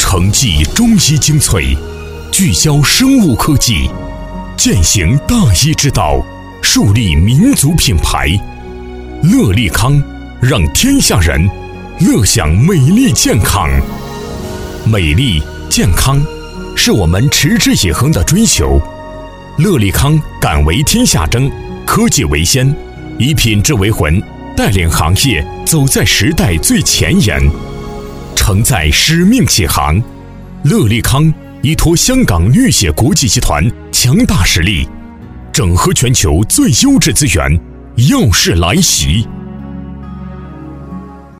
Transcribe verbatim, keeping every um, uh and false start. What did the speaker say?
承继中医精粹，聚焦生物科技，践行大医之道，树立民族品牌。乐利康，让天下人乐享美丽健康。美丽健康是我们持之以恒的追求。乐利康敢为天下争，科技为先，以品质为魂，带领行业走在时代最前沿，承载使命起航。乐利康依托香港绿血国际集团强大实力，整合全球最优质资源，耀世来袭，